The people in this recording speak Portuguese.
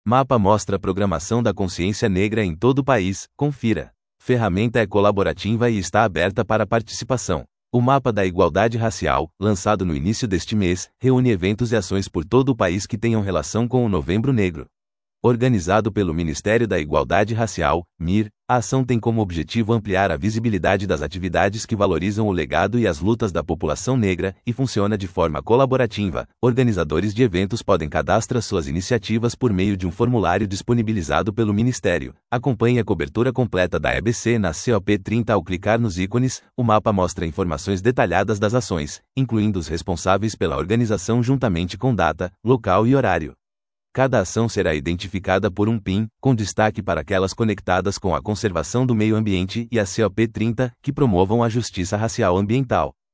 Mapa mostra a programação da consciência negra em todo o país, confira. Ferramenta é colaborativa e está aberta para participação. O Mapa da Igualdade Racial, lançado no início deste mês, reúne eventos e ações por todo o país que tenham relação com o Novembro Negro. Organizado pelo Ministério da Igualdade Racial, MIR, a ação tem como objetivo ampliar a visibilidade das atividades que valorizam o legado e as lutas da população negra e funciona de forma colaborativa. Organizadores de eventos podem cadastrar suas iniciativas por meio de um formulário disponibilizado pelo Ministério. Acompanhe a cobertura completa da EBC na COP30 ao clicar nos ícones. O mapa mostra informações detalhadas das ações, incluindo os responsáveis pela organização juntamente com data, local e horário. Cada ação será identificada por um PIN, com destaque para aquelas conectadas com a conservação do meio ambiente e a COP30, que promovam a justiça racial ambiental.